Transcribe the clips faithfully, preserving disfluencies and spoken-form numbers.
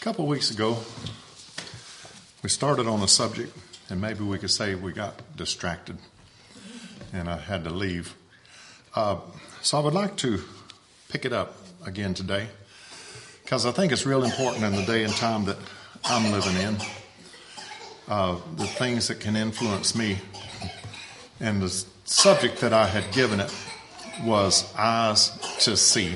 couple of weeks ago, we started on a subject, and maybe we could say we got distracted, and I had to leave. Uh, so I would like to pick it up again today, because I think it's real important in the day and time that I'm living in, uh, the things that can influence me. And the subject that I had given it was eyes to see.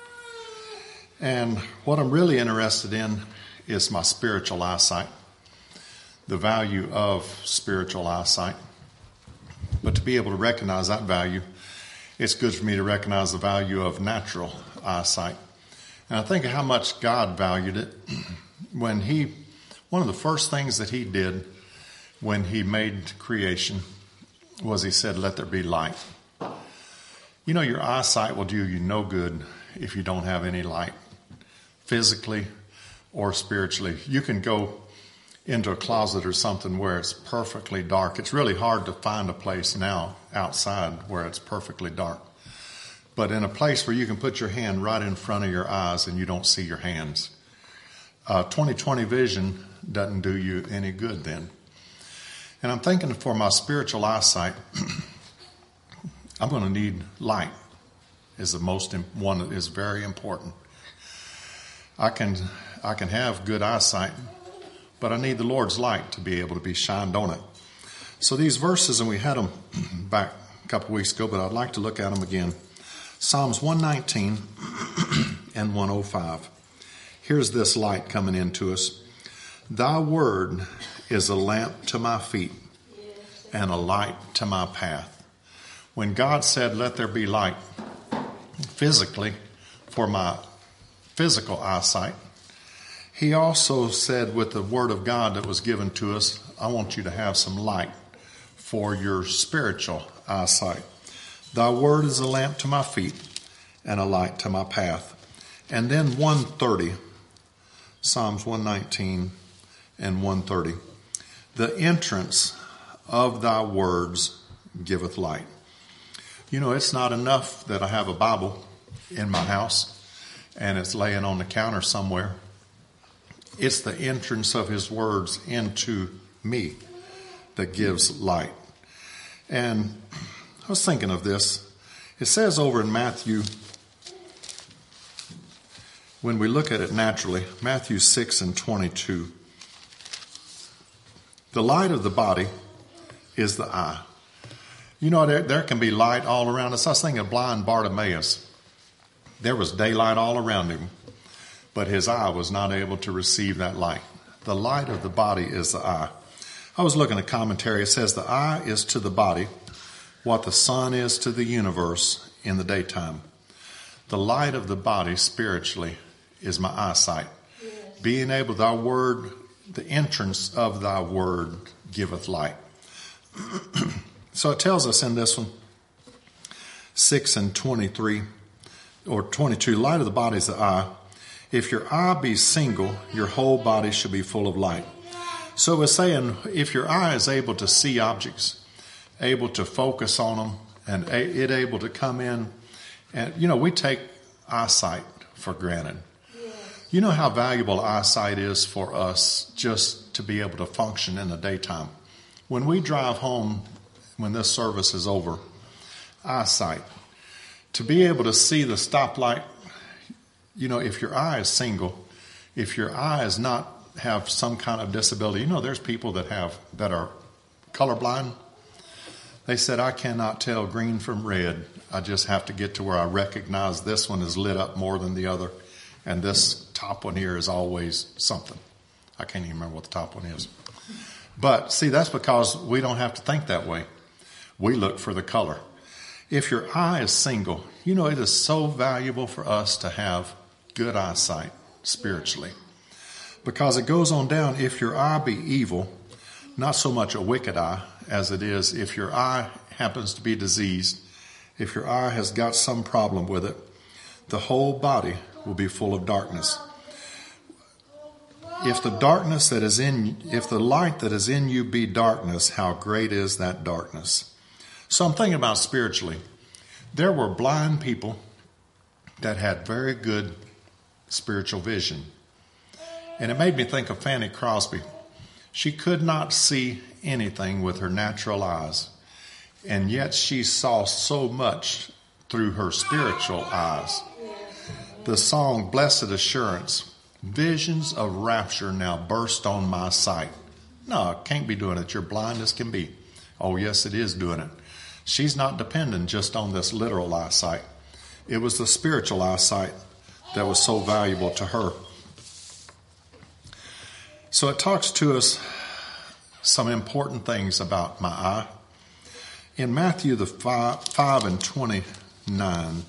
And what I'm really interested in is my spiritual eyesight, the value of spiritual eyesight. But to be able to recognize that value, it's good for me to recognize the value of natural eyesight. And I think of how much God valued it when he, one of the first things that he did when he made creation was he said, "Let there be light." You know, your eyesight will do you no good if you don't have any light, physically or spiritually. You can go into a closet or something where it's perfectly dark. It's really hard to find a place now outside where it's perfectly dark. But in a place where you can put your hand right in front of your eyes and you don't see your hands, uh, twenty twenty vision doesn't do you any good then. And I'm thinking for my spiritual eyesight, I'm going to need light. Is the most one that is very important. I can I can have good eyesight, but I need the Lord's light to be able to be shined on it. So these verses, and we had them back a couple weeks ago, but I'd like to look at them again. Psalms one nineteen and one oh five. Here's this light coming into us. Thy word is a lamp to my feet and a light to my path. When God said, "Let there be light," physically, for my physical eyesight, he also said with the word of God that was given to us, "I want you to have some light for your spiritual eyesight. Thy word is a lamp to my feet and a light to my path." And then one thirty, Psalms one nineteen and one thirty. The entrance of thy words giveth light. You know, it's not enough that I have a Bible in my house and it's laying on the counter somewhere. It's the entrance of his words into me that gives light. And I was thinking of this. It says over in Matthew, when we look at it naturally, Matthew six and twenty-two, the light of the body is the eye. You know, there, there can be light all around us. I was thinking of blind Bartimaeus. There was daylight all around him, but his eye was not able to receive that light. The light of the body is the eye. I was looking at commentary. It says the eye is to the body what the sun is to the universe in the daytime. The light of the body spiritually is my eyesight. Yes. Being able, thy word, the entrance of thy word giveth light. So it tells us in this one, six and twenty-three, or twenty-two, light of the body is the eye. If your eye be single, your whole body should be full of light. So it's saying if your eye is able to see objects, able to focus on them, and it able to come in, and you know, we take eyesight for granted. Yes. You know how valuable eyesight is for us just to be able to function in the daytime. When we drive home, when this service is over, eyesight, to be able to see the stoplight, you know, if your eye is single, if your eye is not have some kind of disability, you know, there's people that have, that are colorblind. They said, "I cannot tell green from red. I just have to get to where I recognize this one is lit up more than the other. And this top one here is always something." I can't even remember what the top one is. But see, that's because we don't have to think that way. We look for the color. If your eye is single, you know, it is so valuable for us to have good eyesight spiritually. Because it goes on down, if your eye be evil, not so much a wicked eye as it is if your eye happens to be diseased, if your eye has got some problem with it, the whole body will be full of darkness. If the darkness that is in, if the light that is in you be darkness, how great is that darkness? So I'm thinking about spiritually. There were blind people that had very good spiritual vision. And it made me think of Fanny Crosby. She could not see anything with her natural eyes, and yet she saw so much through her spiritual eyes. The song, Blessed Assurance, visions of rapture now burst on my sight. No, it can't be doing it. You're blind as can be. Oh, yes, it is doing it. She's not dependent just on this literal eyesight. It was the spiritual eyesight that was so valuable to her. So it talks to us some important things about my eye. In Matthew the five, five and twenty-nine,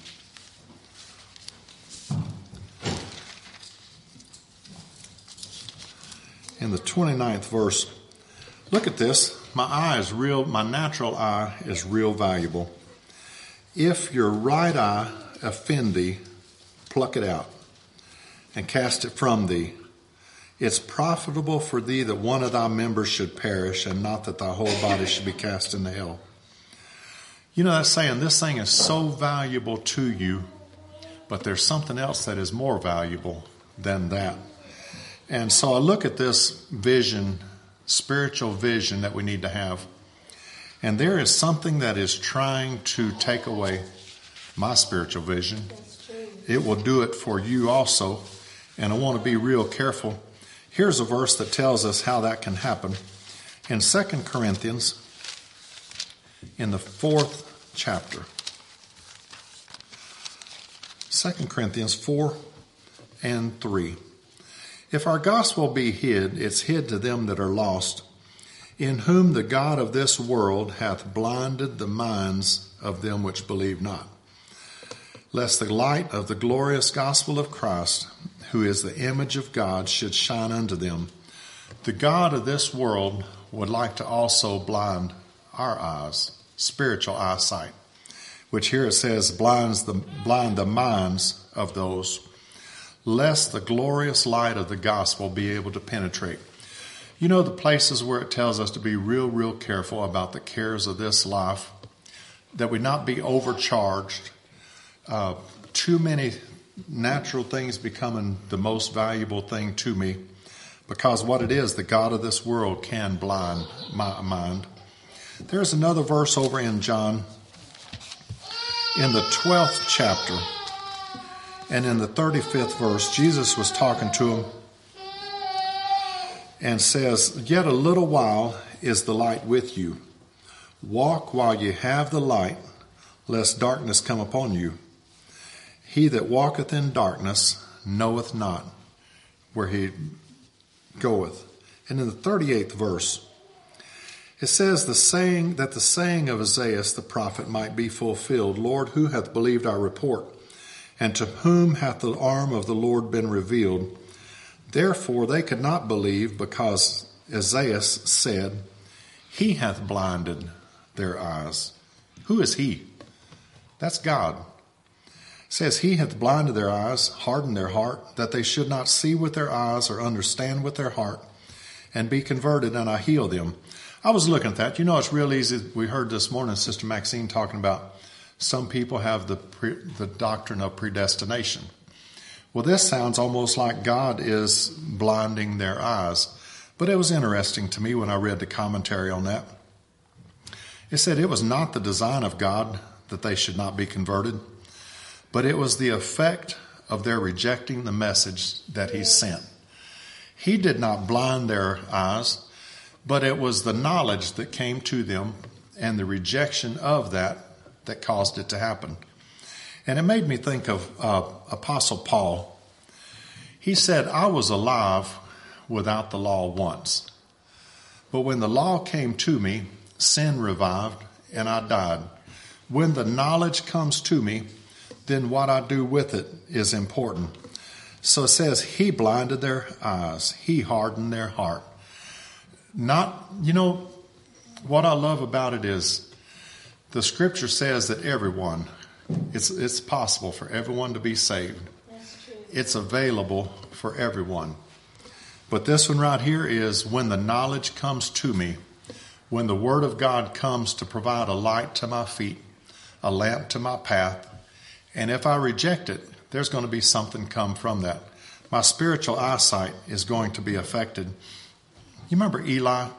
in the twenty-ninth verse, look at this. My eye is real, my natural eye is real valuable. If your right eye offend thee, pluck it out and cast it from thee. It's profitable for thee that one of thy members should perish, and not that thy whole body should be cast into hell. You know, that's saying this thing is so valuable to you, but there's something else that is more valuable than that. And so I look at this vision, spiritual vision that we need to have, and there is something that is trying to take away my spiritual vision. It will do it for you also, and I want to be real careful. Here's a verse that tells us how that can happen. In Second Corinthians, in the fourth chapter. Second Corinthians four and three. If our gospel be hid, it's hid to them that are lost, in whom the God of this world hath blinded the minds of them which believe not, lest the light of the glorious gospel of Christ, who is the image of God, should shine unto them. The God of this world would like to also blind our eyes, spiritual eyesight, which here it says blinds the blind the minds of those, lest the glorious light of the gospel be able to penetrate. You know, the places where it tells us to be real, real careful about the cares of this life, that we not be overcharged, uh, too many natural things becoming the most valuable thing to me, because what it is, the God of this world can blind my mind. There's another verse over in John, in the twelfth chapter, and in the thirty-fifth verse, Jesus was talking to him and says, Yet a little while is the light with you. Walk while you have the light, lest darkness come upon you. He that walketh in darkness knoweth not where he goeth. And in the thirty-eighth verse, it says the saying that the saying of Isaiah the prophet might be fulfilled. Lord, who hath believed our report? And to whom hath the arm of the Lord been revealed? Therefore they could not believe, because Isaiah said, He hath blinded their eyes. Who is he? That's God. It says, He hath blinded their eyes, hardened their heart, that they should not see with their eyes or understand with their heart, and be converted, and I heal them. I was looking at that. You know, it's real easy. We heard this morning Sister Maxine talking about some people have the pre, the doctrine of predestination. Well, this sounds almost like God is blinding their eyes. But it was interesting to me when I read the commentary on that. It said it was not the design of God that they should not be converted, but it was the effect of their rejecting the message that he sent. He did not blind their eyes, but it was the knowledge that came to them and the rejection of that that caused it to happen. And it made me think of uh, Apostle Paul. He said, I was alive without the law once, but when the law came to me, sin revived and I died. When the knowledge comes to me, then what I do with it is important. So it says he blinded their eyes. He hardened their heart. Not, you know, what I love about it is the scripture says that everyone, it's it's possible for everyone to be saved. That's true. It's available for everyone. But this one right here is when the knowledge comes to me, when the word of God comes to provide a light to my feet, a lamp to my path, and if I reject it, there's going to be something come from that. My spiritual eyesight is going to be affected. You remember Eli?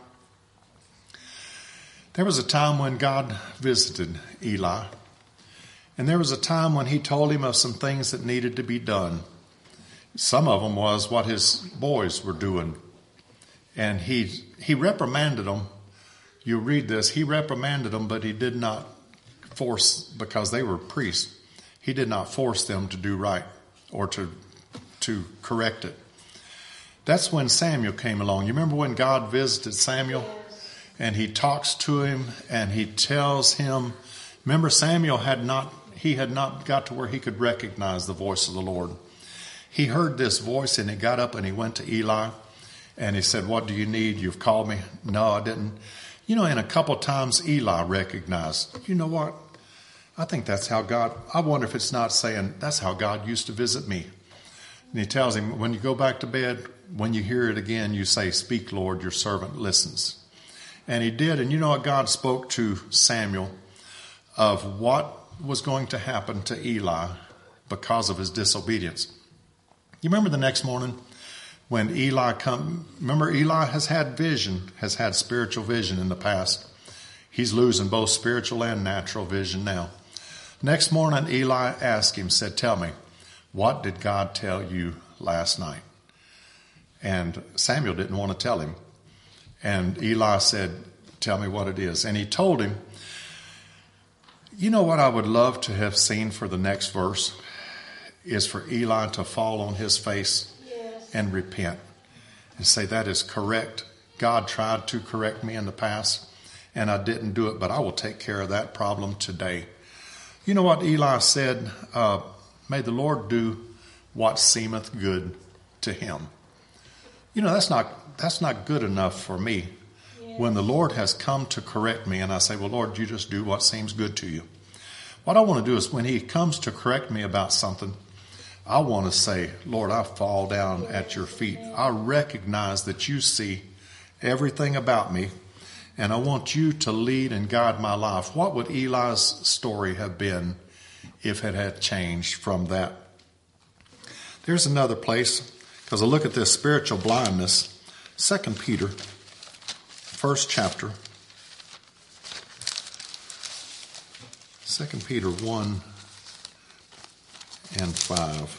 There was a time when God visited Eli, and there was a time when he told him of some things that needed to be done. Some of them was what his boys were doing, and he he reprimanded them. You read this, he reprimanded them, but he did not force, because they were priests, he did not force them to do right or to to correct it. That's when Samuel came along. You remember when God visited Samuel? And he talks to him and he tells him, remember Samuel had not, he had not got to where he could recognize the voice of the Lord. He heard this voice and he got up and he went to Eli and he said, what do you need? You've called me. No, I didn't. You know, in a couple times Eli recognized, you know what? I think that's how God, I wonder if it's not saying, that's how God used to visit me. And he tells him, when you go back to bed, when you hear it again, you say, speak, Lord, your servant listens. And he did. And you know what? God spoke to Samuel of what was going to happen to Eli because of his disobedience. You remember the next morning when Eli come, remember Eli has had vision, has had spiritual vision in the past. He's losing both spiritual and natural vision now. Next morning, Eli asked him, said, tell me, what did God tell you last night? And Samuel didn't want to tell him. And Eli said, tell me what it is. And he told him, you know what I would love to have seen for the next verse is for Eli to fall on his face yes. and repent and say, that is correct. God tried to correct me in the past and I didn't do it, but I will take care of that problem today. You know what Eli said? Uh, May the Lord do what seemeth good to him. You know, that's not that's not good enough for me. Yes. When the Lord has come to correct me and I say, well, Lord, you just do what seems good to you. What I want to do is when he comes to correct me about something, I want to say, Lord, I fall down at your feet. I recognize that you see everything about me, and I want you to lead and guide my life. What would Eli's story have been if it had changed from that? There's another place, because I look at this spiritual blindness. Second Peter, first chapter. Second Peter one and five.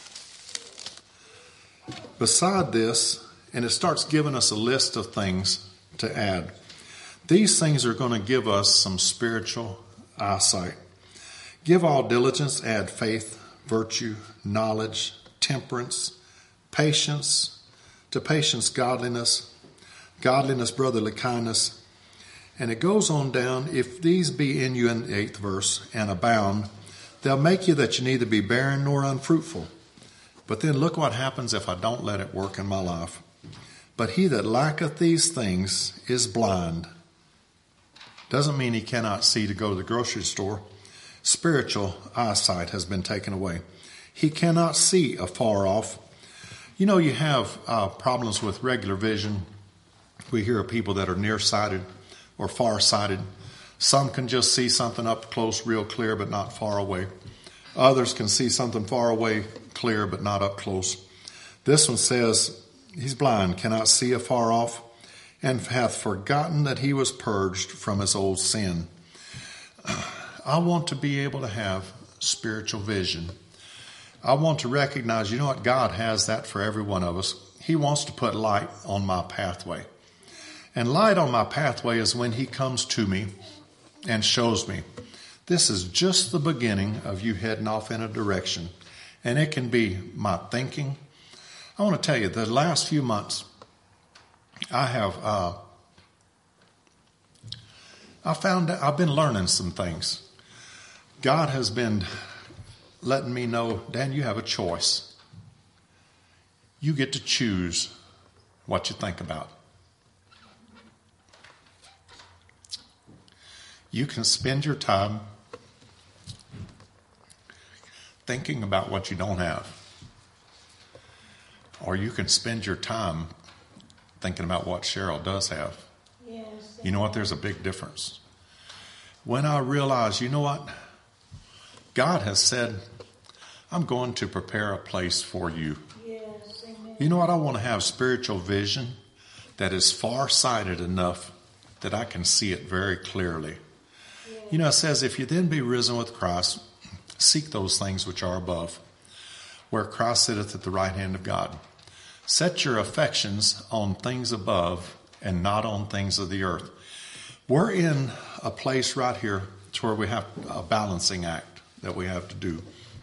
Beside this, and it starts giving us a list of things to add. These things are going to give us some spiritual eyesight. Give all diligence, add faith, virtue, knowledge, temperance, patience, to patience godliness, godliness brotherly kindness. And it goes on down, if these be in you in the eighth verse and abound, they'll make you that you neither be barren nor unfruitful. But then look what happens if I don't let it work in my life. But he that lacketh these things is blind. Doesn't mean he cannot see to go to the grocery store. Spiritual eyesight has been taken away. He cannot see afar off. You know, you have uh, problems with regular vision. We hear of people that are nearsighted or farsighted. Some can just see something up close real clear but not far away. Others can see something far away clear but not up close. This one says he's blind, cannot see afar off, and hath forgotten that he was purged from his old sin. I want to be able to have spiritual vision. I want to recognize, you know what, God has that for every one of us. He wants to put light on my pathway. And light on my pathway is when he comes to me and shows me, this is just the beginning of you heading off in a direction. And it can be my thinking. I want to tell you, the last few months, I have, uh, I found that I've been learning some things. God has been letting me know, Dan, you have a choice. You get to choose what you think about. You can spend your time thinking about what you don't have. Or you can spend your time thinking about what Cheryl does have. Yes. You know what? There's a big difference. When I realize, you know what? God has said, I'm going to prepare a place for you. Yes. You know what? I want to have spiritual vision that is far-sighted enough that I can see it very clearly. You know, it says, if you then be risen with Christ, seek those things which are above, where Christ sitteth at the right hand of God. Set your affections on things above and not on things of the earth. We're in a place right here to where we have a balancing act that we have to do.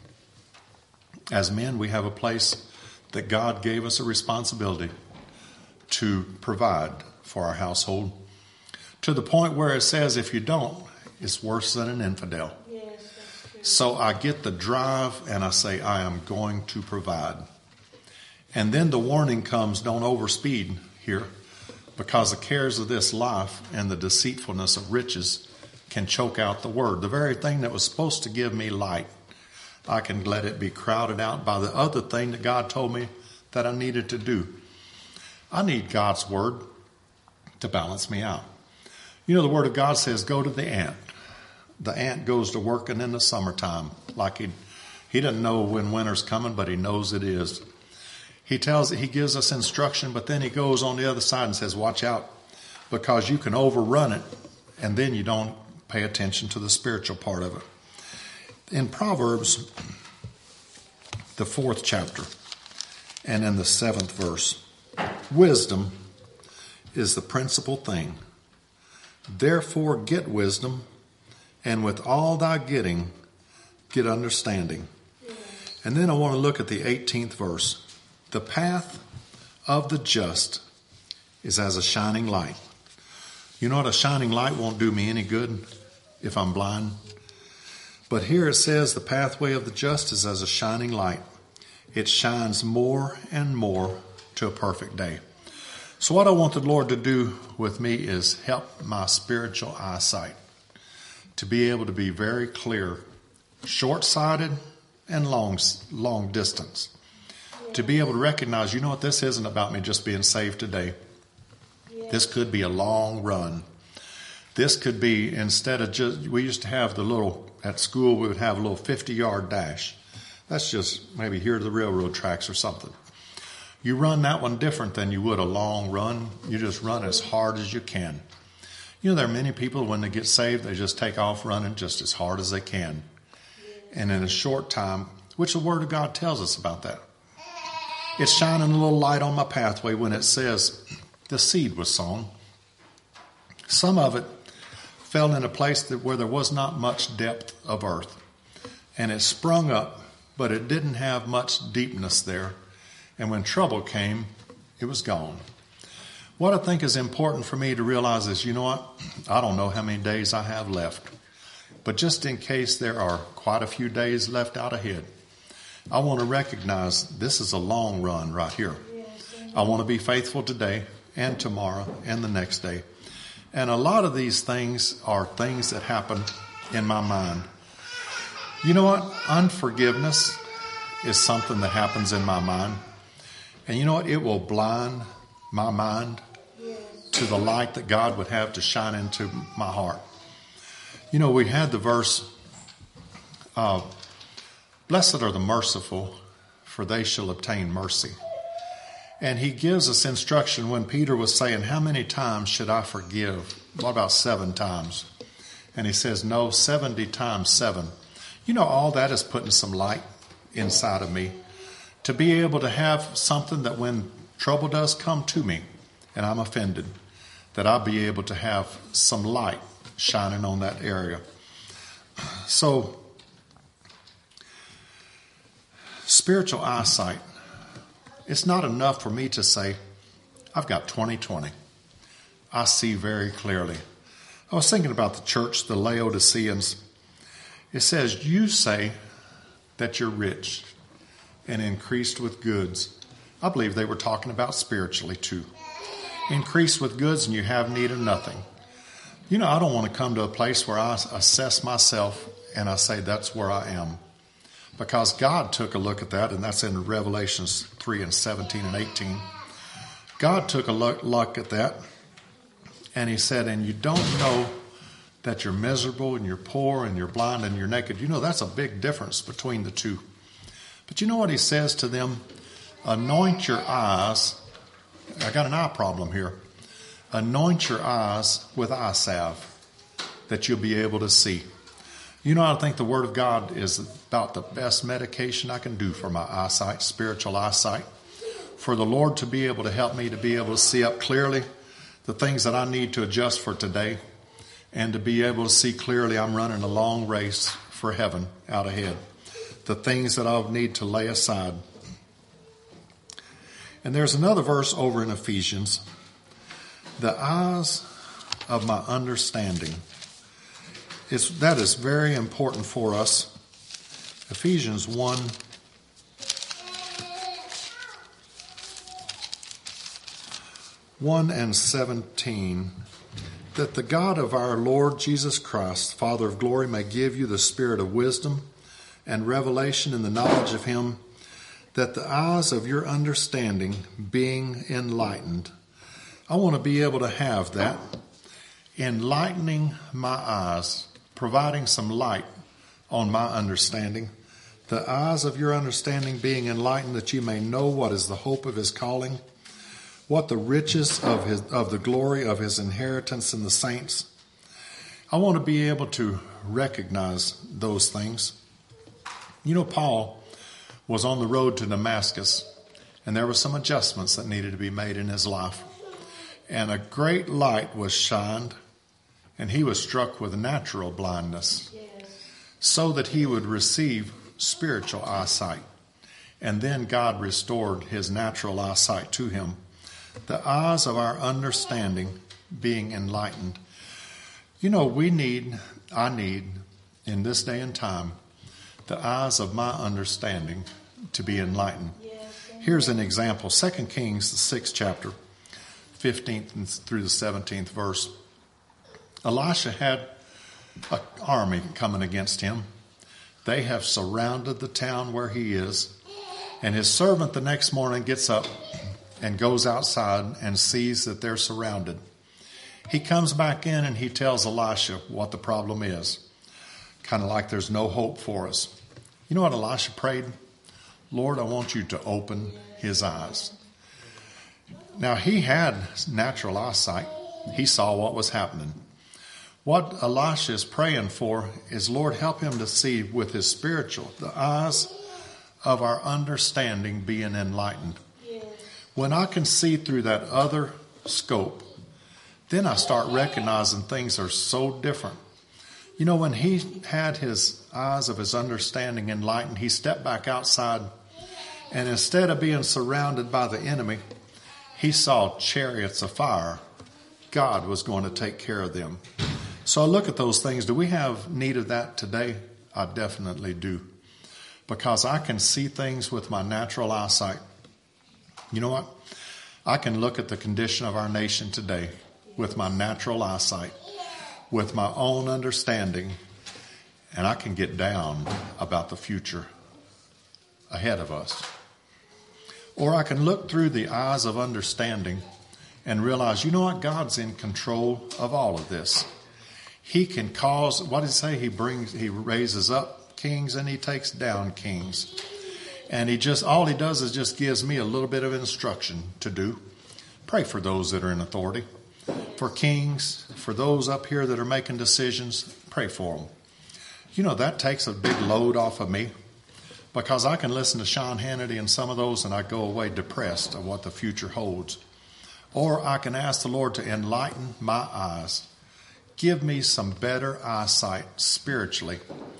As men, we have a place that God gave us a responsibility to provide for our household, to the point where it says if you don't, it's worse than an infidel. Yes, that's true. So I get the drive and I say, I am going to provide. And then the warning comes, don't overspeed here, because the cares of this life and the deceitfulness of riches can choke out the word. The very thing that was supposed to give me light, I can let it be crowded out by the other thing that God told me that I needed to do. I need God's word to balance me out. You know, the word of God says, go to the ant. The ant goes to working in the summertime. Like he, he doesn't know when winter's coming, but he knows it is. He tells, he gives us instruction, but then he goes on the other side and says, watch out, because you can overrun it, and then you don't pay attention to the spiritual part of it. In Proverbs, the fourth chapter, and in the seventh verse, wisdom is the principal thing. Therefore get wisdom, and with all thy getting, get understanding. And then I want to look at the eighteenth verse. The path of the just is as a shining light. You know what? A shining light won't do me any good if I'm blind. But here it says the pathway of the just is as a shining light. It shines more and more to a perfect day. So what I want the Lord to do with me is help my spiritual eyesight to be able to be very clear, short-sighted and long, long distance. To be able to recognize, you know what, this isn't about me just being saved today. This could be a long run. This could be, instead of just, we used to have the little, at school we would have a little fifty-yard dash. That's just maybe here to the railroad tracks or something. You run that one different than you would a long run. You just run as hard as you can. You know, there are many people, when they get saved, they just take off running just as hard as they can. And in a short time, which the Word of God tells us about that. It's shining a little light on my pathway when it says the seed was sown. Some of it fell in a place that where there was not much depth of earth. And it sprung up, but it didn't have much deepness there. And when trouble came, it was gone. What I think is important for me to realize is, you know what? I don't know how many days I have left. But just in case there are quite a few days left out ahead, I want to recognize this is a long run right here. I want to be faithful today and tomorrow and the next day. And a lot of these things are things that happen in my mind. You know what? Unforgiveness is something that happens in my mind. And you know what? It will blind my mind to the light that God would have to shine into my heart. You know, we had the verse, uh, blessed are the merciful, for they shall obtain mercy. And he gives us instruction when Peter was saying, how many times should I forgive? What about seven times? And he says, no, seventy times seven. You know, all that is putting some light inside of me to be able to have something that when trouble does come to me and I'm offended, that I'll be able to have some light shining on that area. So, spiritual eyesight, it's not enough for me to say, I've got twenty twenty. I see very clearly. I was thinking about the church, the Laodiceans. It says, you say that you're rich and increased with goods. I believe they were talking about spiritually too. Increased with goods and you have need of nothing. You know, I don't want to come to a place where I assess myself and I say that's where I am. Because God took a look at that, and that's in Revelations three and seventeen and eighteen. God took a look, look at that, and he said, and you don't know that you're miserable and you're poor and you're blind and you're naked. You know, that's a big difference between the two. But you know what he says to them? Anoint your eyes. I got an eye problem here. Anoint your eyes with eye salve that you'll be able to see. You know, I think the Word of God is about the best medication I can do for my eyesight, spiritual eyesight. For the Lord to be able to help me to be able to see up clearly the things that I need to adjust for today, and to be able to see clearly I'm running a long race for heaven out ahead. The things that I'll need to lay aside. And there's another verse over in Ephesians. The eyes of my understanding. It's, that is very important for us. Ephesians one. one and seventeen. That the God of our Lord Jesus Christ, Father of glory, may give you the spirit of wisdom and revelation in the knowledge of him, that the eyes of your understanding being enlightened. I want to be able to have that. Enlightening my eyes, providing some light on my understanding. The eyes of your understanding being enlightened, that you may know what is the hope of his calling, what the riches of his of the glory of his inheritance in the saints. I want to be able to recognize those things. You know, Paul was on the road to Damascus, and there were some adjustments that needed to be made in his life. And a great light was shined, and he was struck with natural blindness, yes, so that he would receive spiritual eyesight. And then God restored his natural eyesight to him. The eyes of our understanding being enlightened. You know, we need, I need, in this day and time, the eyes of my understanding to be enlightened. Here's an example. Second Kings, the sixth chapter, fifteenth through the seventeenth verse. Elisha had an army coming against him. They have surrounded the town where he is. And his servant the next morning gets up and goes outside and sees that they're surrounded. He comes back in and he tells Elisha what the problem is. Kind of like there's no hope for us. You know what Elisha prayed? Lord, I want you to open his eyes. Now, he had natural eyesight. He saw what was happening. What Elisha is praying for is, Lord, help him to see with his spiritual, the eyes of our understanding being enlightened. When I can see through that other scope, then I start recognizing things are so different. You know, when he had his eyes of his understanding enlightened, he stepped back outside, and instead of being surrounded by the enemy, he saw chariots of fire. God was going to take care of them. So I look at those things. Do we have need of that today? I definitely do. Because I can see things with my natural eyesight. You know what? I can look at the condition of our nation today with my natural eyesight, with my own understanding, and I can get down about the future ahead of us. Or I can look through the eyes of understanding and realize, you know what? God's in control of all of this. He can cause, what did he say? He brings, he raises up kings and he takes down kings. And he just, all he does is just gives me a little bit of instruction to do. Pray for those that are in authority. For kings, for those up here that are making decisions, pray for them. You know, that takes a big load off of me, because I can listen to Sean Hannity and some of those and I go away depressed of what the future holds. Or I can ask the Lord to enlighten my eyes. Give me some better eyesight spiritually.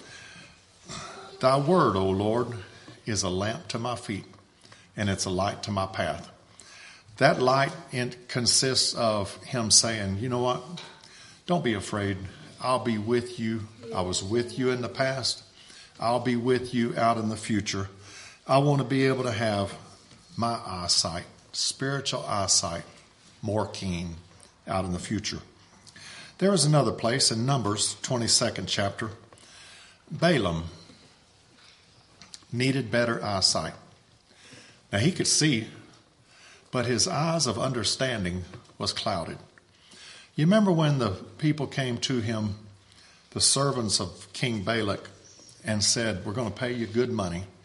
Thy word, O Lord, is a lamp to my feet, and it's a light to my path. That light consists of him saying, you know what? Don't be afraid. I'll be with you. I was with you in the past. I'll be with you out in the future. I want to be able to have my eyesight, spiritual eyesight, more keen out in the future. There is another place in Numbers, twenty-second chapter. Balaam needed better eyesight. Now he could see, but his eyes of understanding was clouded. You remember when the people came to him, the servants of King Balak, and said, we're going to pay you good money.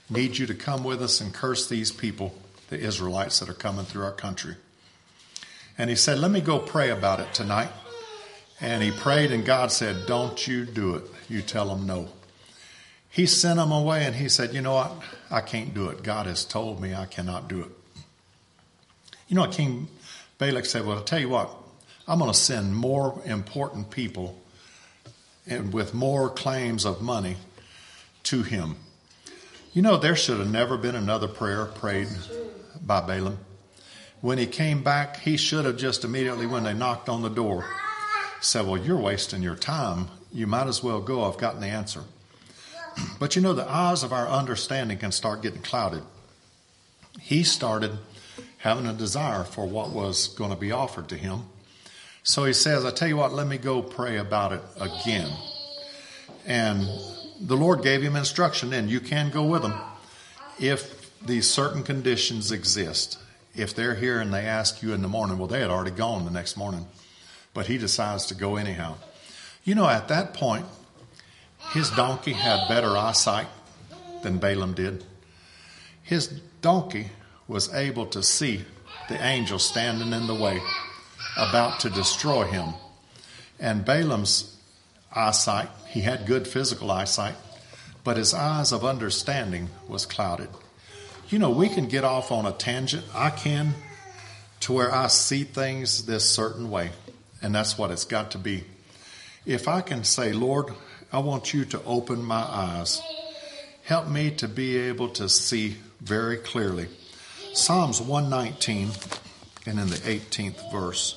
need you to come with us and curse these people, the Israelites that are coming through our country. And he said, let me go pray about it tonight. And he prayed, and God said, don't you do it. You tell them no. He sent them away, and he said, you know what? I can't do it. God has told me I cannot do it. You know what King Balak said? Well, I'll tell you what. I'm going to send more important people and with more claims of money to him. You know, there should have never been another prayer prayed by Balaam. When he came back, he should have just immediately, when they knocked on the door, said, well, you're wasting your time. You might as well go. I've gotten the answer. But you know, the eyes of our understanding can start getting clouded. He started having a desire for what was going to be offered to him. So he says, I tell you what, let me go pray about it again. And the Lord gave him instruction, and you can go with them if these certain conditions exist. If they're here and they ask you in the morning, well, they had already gone the next morning. But he decides to go anyhow. You know, at that point, his donkey had better eyesight than Balaam did. His donkey was able to see the angel standing in the way, about to destroy him. And Balaam's eyesight, he had good physical eyesight, but his eyes of understanding was clouded. You know, we can get off on a tangent. I can, to where I see things this certain way. And that's what it's got to be. If I can say, Lord, I want you to open my eyes. Help me to be able to see very clearly. Psalms one nineteen and in the eighteenth verse.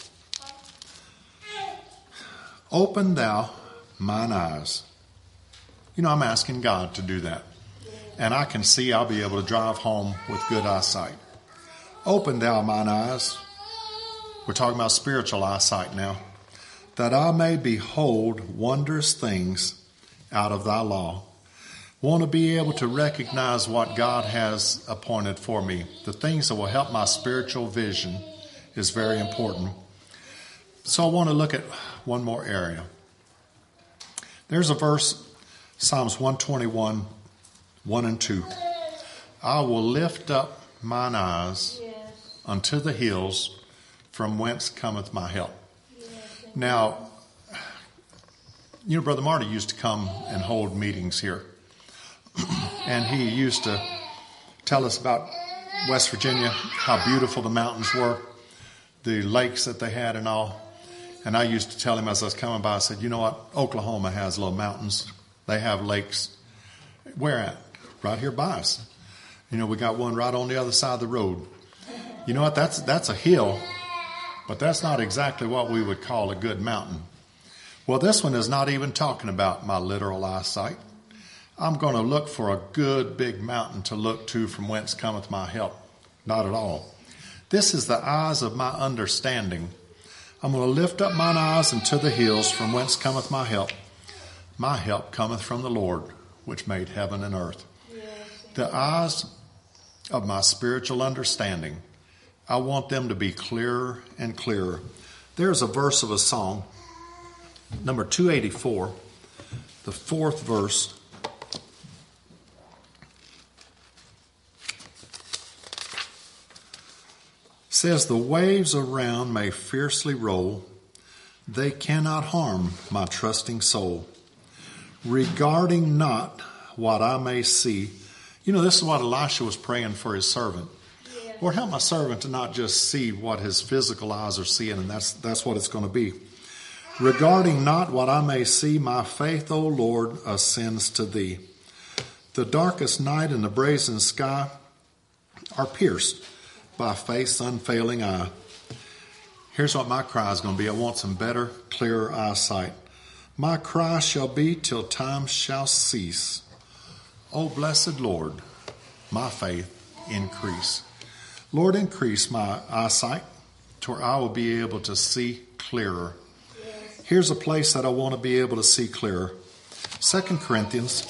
Open thou mine eyes. You know, I'm asking God to do that. And I can see I'll be able to drive home with good eyesight. Open thou mine eyes. We're talking about spiritual eyesight now. That I may behold wondrous things out of thy law. Want to be able to recognize what God has appointed for me. The things that will help my spiritual vision is very important. So I want to look at one more area. There's a verse, Psalms one twenty-one, one and two. I will lift up mine eyes yes. unto the hills, from whence cometh my help. Yes. Now, you know, Brother Marty used to come and hold meetings here. And he used to tell us about West Virginia, how beautiful the mountains were, the lakes that they had and all. And I used to tell him as I was coming by, I said, you know what? Oklahoma has little mountains. They have lakes. Where at? Right here by us. You know, we got one right on the other side of the road. You know what? That's that's a hill, but that's not exactly what we would call a good mountain. Well, this one is not even talking about my literal eyesight. I'm going to look for a good big mountain to look to from whence cometh my help. Not at all. This is the eyes of my understanding. I'm going to lift up mine eyes unto the hills, from whence cometh my help. My help cometh from the Lord, which made heaven and earth. Yes. The eyes of my spiritual understanding, I want them to be clearer and clearer. There's a verse of a song, number two eighty-four, the fourth verse. Says, the waves around may fiercely roll, they cannot harm my trusting soul. Regarding not what I may see. You know, this is what Elisha was praying for his servant. Yeah. Lord, help my servant to not just see what his physical eyes are seeing, and that's that's what it's going to be. Regarding not what I may see, my faith, O Lord, ascends to thee. The darkest night and the brazen sky are pierced by faith's unfailing eye. Here's what my cry is going to be. I want some better, clearer eyesight. My cry shall be till time shall cease. O blessed Lord, my faith increase. Lord, increase my eyesight to where I will be able to see clearer. Here's a place that I want to be able to see clearer. Second Corinthians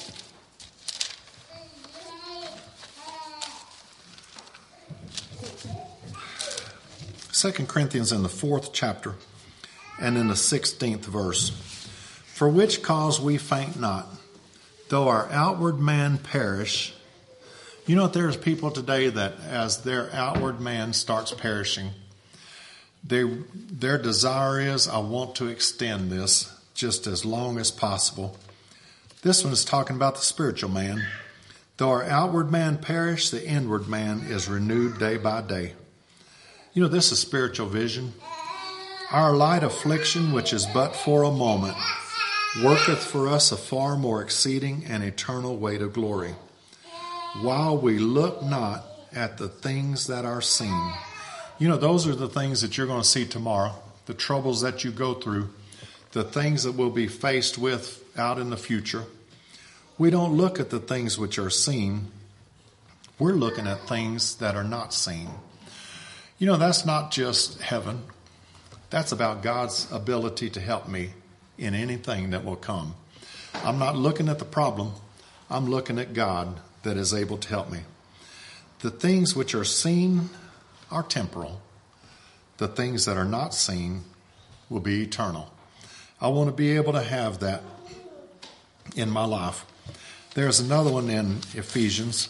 Second Corinthians in the fourth chapter and in the sixteenth verse. For which cause we faint not, though our outward man perish, You know, there's people today that as their outward man starts perishing, they, their desire is, I want to extend this just as long as possible. This one is talking about the spiritual man. Though our outward man perish, the inward man is renewed day by day. You know, this is spiritual vision. Our light affliction, which is but for a moment, worketh for us a far more exceeding and eternal weight of glory, while we look not at the things that are seen. You know, those are the things that you're going to see tomorrow, the troubles that you go through, the things that we'll be faced with out in the future. We don't look at the things which are seen. We're looking at things that are not seen. You know, that's not just heaven. That's about God's ability to help me in anything that will come. I'm not looking at the problem. I'm looking at God that is able to help me. The things which are seen are temporal. The things that are not seen will be eternal. I want to be able to have that in my life. There's another one in Ephesians.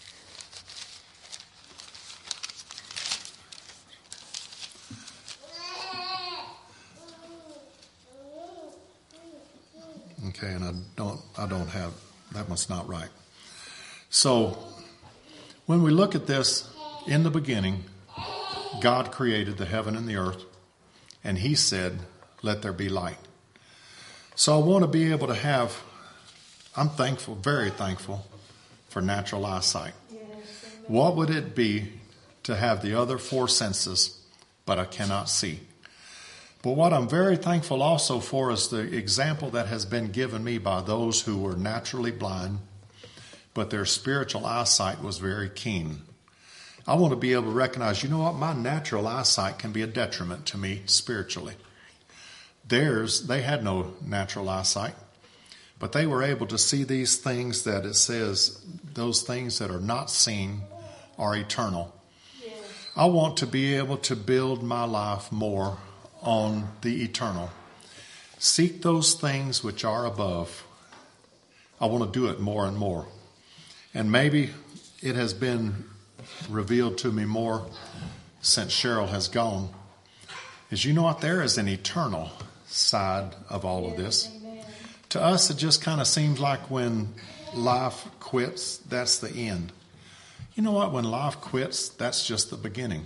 Okay, and I don't I don't have, that one's not right. So when we look at this, in the beginning, God created the heaven and the earth, and he said, let there be light. So I want to be able to have, I'm thankful, very thankful for natural eyesight. What would it be to have the other four senses, but I cannot see? But what I'm very thankful also for is the example that has been given me by those who were naturally blind, but their spiritual eyesight was very keen. I want to be able to recognize, you know what, my natural eyesight can be a detriment to me spiritually. Theirs, they had no natural eyesight, but they were able to see these things that it says, those things that are not seen are eternal. Yes. I want to be able to build my life more on the eternal. Seek those things which are above. I want to do it more and more. And maybe it has been revealed to me more since Cheryl has gone, is you know what, there is an eternal side of all of this. Amen. To us, it just kind of seems like when life quits, that's the end. You know what, when life quits, that's just the beginning.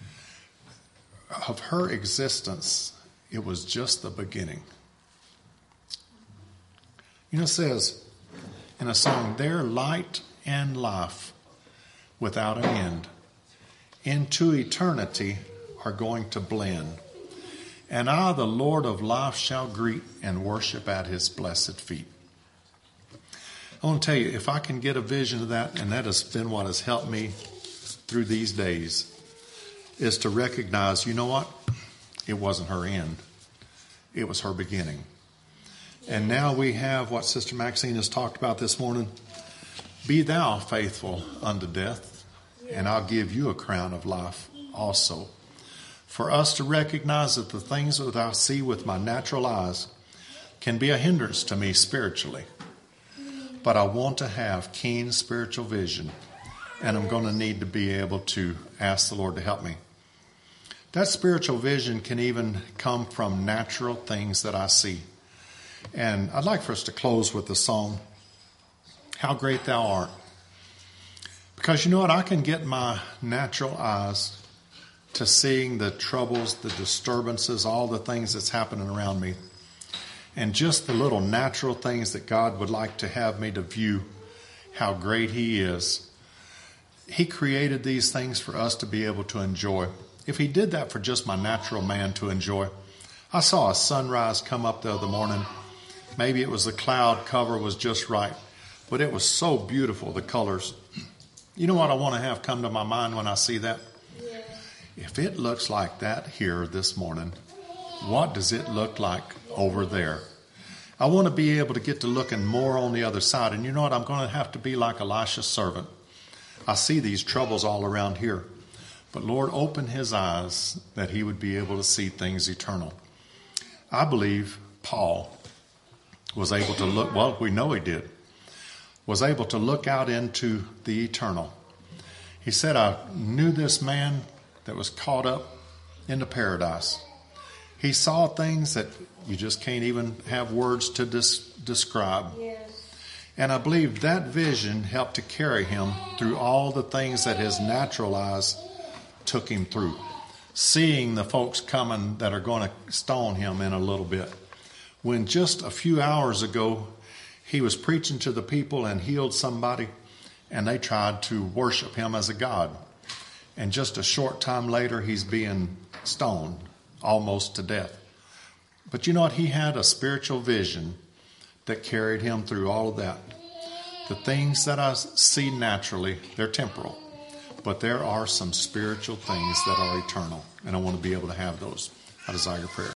Of her existence, it was just the beginning. You know, it says in a song, their light and life without an end into eternity are going to blend. And I, the Lord of life, shall greet and worship at his blessed feet. I want to tell you, if I can get a vision of that, and that has been what has helped me through these days, is to recognize, you know what? It wasn't her end. It was her beginning. And now we have what Sister Maxine has talked about this morning. Be thou faithful unto death, and I'll give you a crown of life also. For us to recognize that the things that I see with my natural eyes can be a hindrance to me spiritually. But I want to have keen spiritual vision, and I'm going to need to be able to ask the Lord to help me. That spiritual vision can even come from natural things that I see. And I'd like for us to close with the song, How Great Thou Art. Because you know what? I can get my natural eyes to seeing the troubles, the disturbances, all the things that's happening around me. And just the little natural things that God would like to have me to view how great he is. He created these things for us to be able to enjoy. If he did that for just my natural man to enjoy. I saw a sunrise come up the other morning. Maybe it was the cloud cover was just right, but it was so beautiful, the colors. You know what I want to have come to my mind when I see that? Yeah. If it looks like that here this morning, what does it look like over there? I want to be able to get to looking more on the other side. And you know what? I'm going to have to be like Elisha's servant. I see these troubles all around here. But Lord, open his eyes that he would be able to see things eternal. I believe Paul was able to look, well, we know he did. was able to look out into the eternal. He said, I knew this man that was caught up into paradise. He saw things that you just can't even have words to dis- describe. Yes. And I believe that vision helped to carry him through all the things that his natural eyes took him through. Seeing the folks coming that are going to stone him in a little bit. When just a few hours ago, he was preaching to the people and healed somebody, and they tried to worship him as a god. And just a short time later, he's being stoned, almost to death. But you know what? He had a spiritual vision that carried him through all of that. The things that I see naturally, they're temporal. But there are some spiritual things that are eternal. And I want to be able to have those. I desire your prayer.